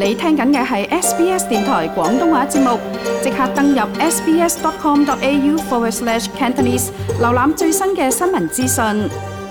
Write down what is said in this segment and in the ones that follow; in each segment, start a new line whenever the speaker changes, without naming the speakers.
你聽緊嘅係 SBS 電台廣東話節目，即刻登入 sbs.com.au/Cantonese 瀏覽最新嘅新聞資訊。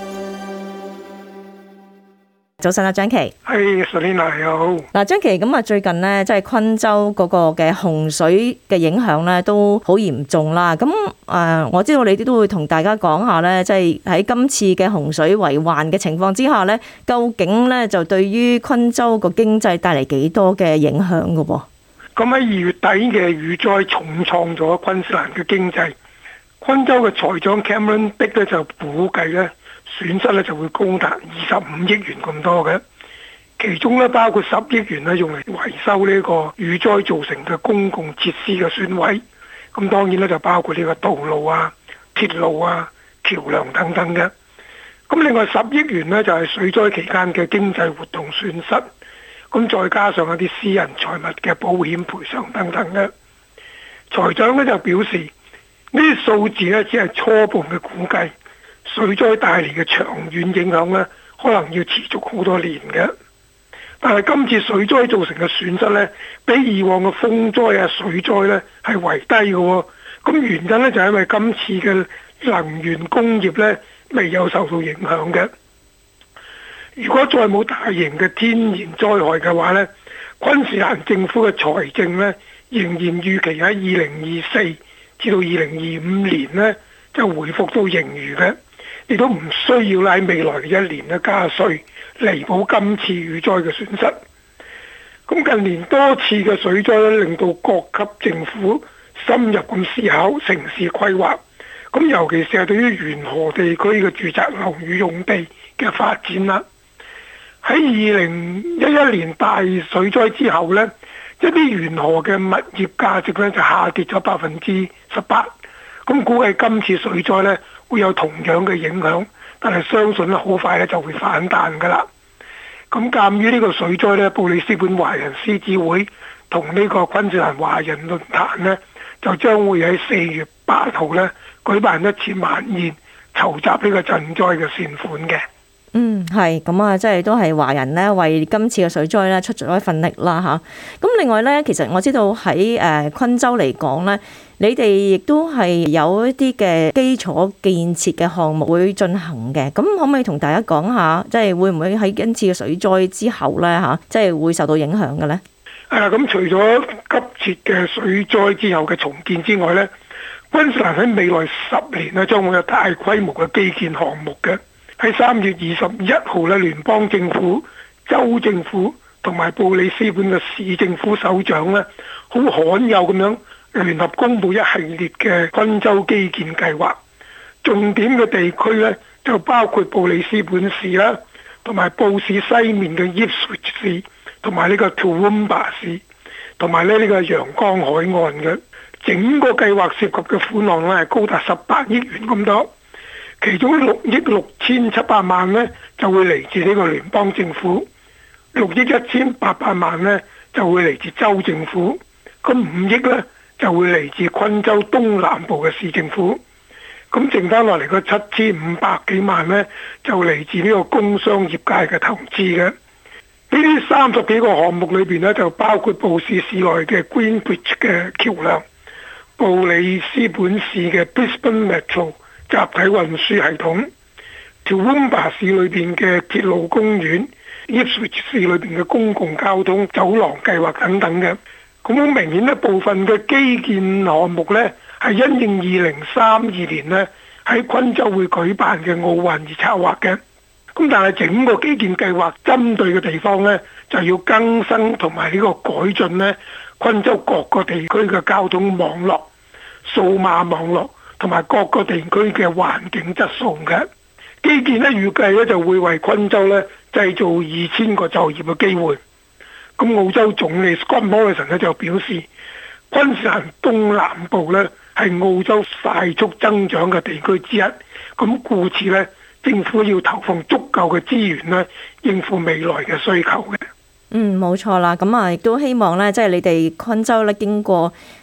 早晨啊，張琪。
係，Selina你好。
嗱，張琪，咁啊，最近呢，即係昆州嗰個嘅洪水嘅影響咧，都好嚴重啦。咁我知道你哋都會同大家講下咧，即係喺今次嘅洪水為患嘅情況之下咧，究竟咧就對於昆州個經濟帶嚟幾多嘅影響噶噃？
咁喺2月底嘅雨災重創咗昆士蘭嘅經濟。昆州嘅財長 Cameron Dick 咧就估計咧，損失咧就會高達25億元咁多嘅，其中咧包括10億元咧用嚟維修呢個雨災造成嘅公共設施嘅損毀，咁當然咧就包括呢個道路啊、鐵路啊、橋梁等等嘅。咁另外10億元呢，就係水災期間嘅經濟活動損失，咁再加上一啲私人財物嘅保險賠償等等嘅。財長咧就表示，呢啲數字咧只係初步嘅估計。水災帶嚟嘅長遠影響呢，可能要持續好多年嘅。但係今次水災造成嘅損失呢，比以往嘅風災啊、水災呢係為低嘅。咁原因呢，就係因為今次嘅能源工業呢未有受到影響嘅。如果再冇大型嘅天然災害嘅話呢，昆士蘭政府嘅財政呢仍然預期喺2024至到2025年呢就回復到盈餘嘅。亦都唔需要喺未來嘅1年咧加稅彌補今次雨災嘅損失。咁近年多次嘅水災咧，令到各級政府深入咁思考城市規劃。咁尤其是係對於沿河地區嘅住宅樓宇用地嘅發展啦。喺2011年大水災之後呢，一啲沿河嘅物業價值咧就下跌咗18%。咁估計今次水災呢會有同樣嘅影響，但係相信咧好快咧就會反彈噶啦。咁鑑於呢個水災呢，布里斯本華人獅子會同呢個昆士蘭華人論壇呢，就將會喺4月8號呢舉辦一次晚宴，籌集呢個賑災嘅善款嘅。
係咁啊，即係都係華人呢為今次嘅水災呢出咗一份力啦吓。咁另外呢，其實我知道喺昆州嚟講呢，你哋亦都係有一啲嘅基礎建設嘅項目會進行嘅。咁可唔可以同大家講下，即係會唔會喺今次嘅水災之後呢吓，即係會受到影響嘅呢？
咁除咗急切嘅水災之後嘅重建之外呢，昆士蘭喺未來10年呢將會有大規模嘅基建項目嘅。喺3月21號咧，聯邦政府、州政府同埋布里斯本嘅市政府首長咧，好罕有咁樣聯合公布一系列嘅昆州基建計劃。重點嘅地區咧就包括布里斯本市啦，同埋布市西面嘅 Ipswich 市，同埋呢個 Toowoomba 市，同埋呢個陽江海岸嘅。整個計劃涉及嘅款項咧係高達18億元咁多。其中6億6700萬呢就會嚟自呢個聯邦政府，6億1800萬呢就會嚟自州政府，咁5億呢就會嚟自昆州東南部嘅市政府，咁剩翻落嚟個7500幾萬呢就嚟自呢個工商業界嘅投資嘅。呢啲30幾個項目裏邊呢，就包括布市市內嘅 Greenbridge 嘅橋梁，布里斯本市嘅 Brisbane Metro集體運輸系統，Toowoomba 市裏邊嘅鐵路公園， Ipswich 市裏邊嘅公共交通走廊計劃等等嘅。咁好明顯，一部分嘅基建項目呢係因應2032年呢喺昆州會舉辦嘅奧運而策劃嘅。咁但係整個基建計劃針對嘅地方呢，就要更新同埋呢個改進呢昆州各個地區嘅交通網絡、數碼網絡同埋各個地區嘅環境質素嘅。基建咧預計咧就會為昆州咧製造2000個就業嘅機會。咁澳洲總理 Scott Morrison 咧就表示，昆士蘭東南部咧係澳洲快速增長嘅地區之一。咁故此咧，政府要投放足夠嘅資源咧，應付未來嘅需求嘅。
冇錯啦。咁啊，亦都希望咧，即係你哋昆州咧經過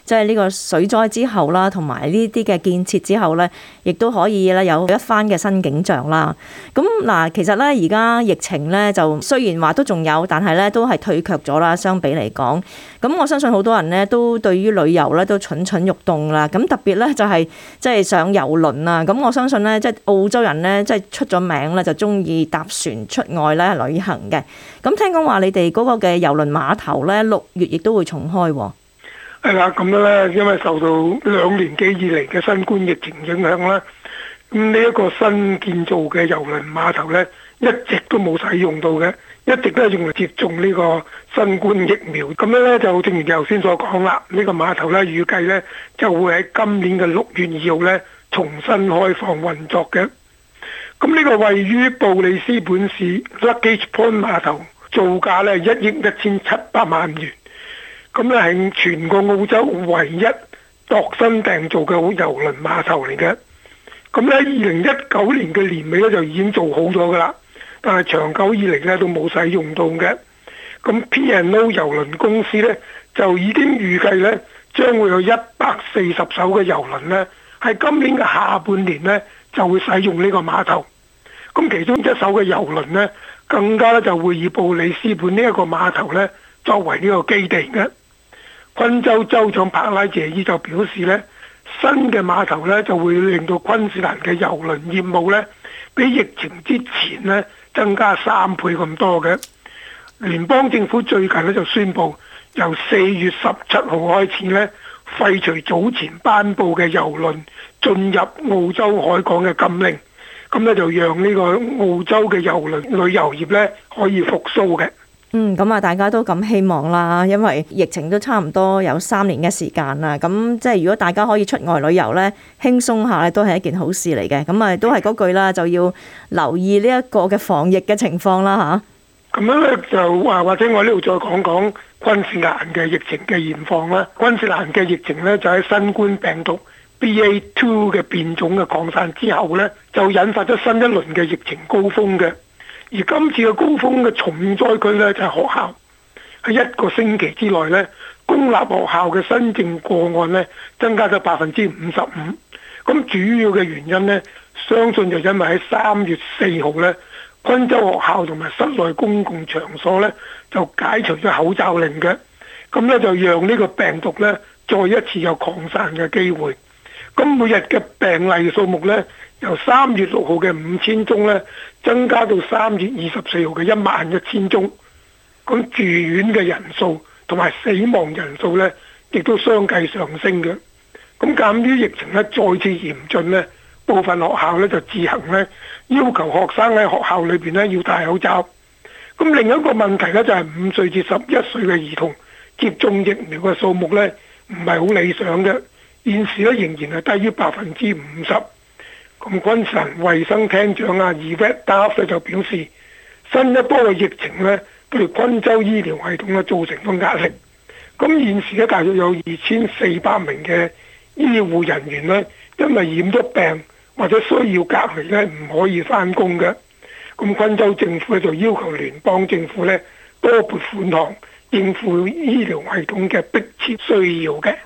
即係呢個水災之後啦，同埋呢啲嘅建設之後咧，亦都可以咧有一番嘅新景象啦。咁嗱，其實咧而家疫情咧就雖然話都仲有，但係咧都係退卻咗啦，相比嚟講。咁我相信好多人咧都對於旅遊咧都蠢蠢欲動啦。咁特別咧就係即係上遊輪啊。咁我相信咧即係澳洲人咧即係出咗名咧就中意搭船出外咧旅行嘅。咁聽講話你哋嗰個嘅郵輪碼頭咧6月亦都會重開喎。
係啦，咁樣咧，因為受到2年幾以嚟嘅新冠疫情影響啦，咁呢一個新建造嘅郵輪碼頭咧，一直都冇使用到嘅，一直都係用嚟接種呢個新冠疫苗。咁樣咧就正如你頭先所講啦，呢個碼頭咧預計咧就會喺今年嘅6月2號咧重新開放運作嘅。咁呢個位於布里斯本市 Luggage Point 碼頭造價咧1億1700萬元。咁咧係全個澳洲唯一度身訂造嘅郵輪碼頭嚟嘅。咁咧2019年嘅年尾咧就已經做好咗噶啦，但係長久以嚟咧都冇使用到嘅。咁 P&O 郵輪公司咧就已經預計咧將會有140艘嘅郵輪咧喺今年嘅下半年咧就會使用呢個碼頭。咁其中一艘嘅郵輪咧更加咧就會以布里斯本呢一個碼頭咧作為呢個基地嘅。昆州州長帕拉謝伊就表示咧，新嘅碼頭咧就會令到昆士蘭嘅郵輪業務咧，比疫情之前咧增加3倍咁多嘅。聯邦政府最近咧就宣布，由4月17號開始咧，廢除早前頒布嘅郵輪進入澳洲海港嘅禁令，咁咧就讓呢個澳洲嘅郵輪旅遊業咧可以復甦嘅。
咁啊，大家都咁希望啦，因為疫情都差唔多有3年嘅時間啦。咁即係如果大家可以出外旅遊咧，輕鬆下咧，都係一件好事嚟嘅。咁啊，都係嗰句啦，就要留意呢一個嘅防疫嘅情況啦嚇。咁
樣咧就話或者我呢度再講講昆士蘭嘅疫情嘅現況啦。昆士蘭嘅疫情咧就喺新冠病毒 BA.2 嘅變種嘅擴散之後咧，就引發咗新一輪嘅疫情高峰嘅。而今次嘅高峰嘅重災區咧就係學校，喺1個星期之內咧，公立學校嘅新症個案咧增加咗55%。咁主要嘅原因咧，相信就因為喺3月4號咧，昆州學校同埋室內公共場所咧就解除咗口罩令嘅，咁咧就讓呢個病毒咧再一次有擴散嘅機會。咁每日嘅病例數目咧，由3月6號嘅5000宗咧，增加到3月24號嘅11000宗。咁住院嘅人數同埋死亡人數咧，亦都相繼上升嘅。咁鑑於疫情咧再次嚴峻咧，部分學校咧就自行咧要求學生喺學校裏邊咧要戴口罩。咁另一個問題咧就係5歲至11歲嘅兒童接種疫苗嘅數目咧唔係好理想嘅。現時咧仍然係低於50%。咁昆士蘭衛生廳長Yvette D'Arcy就表示，新一波嘅疫情咧對昆州醫療系統咧造成咗壓力。咁現時咧大約有2400名嘅醫護人員咧，因為染咗病或者需要隔離咧，唔可以返工嘅。咁昆州政府咧就要求聯邦政府咧多撥款項應付醫療系統嘅迫切需要嘅。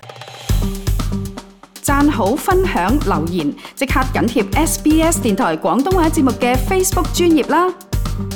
讚好、分享、留言，即刻緊貼SBS 電台廣東話節目嘅 Facebook 專頁啦！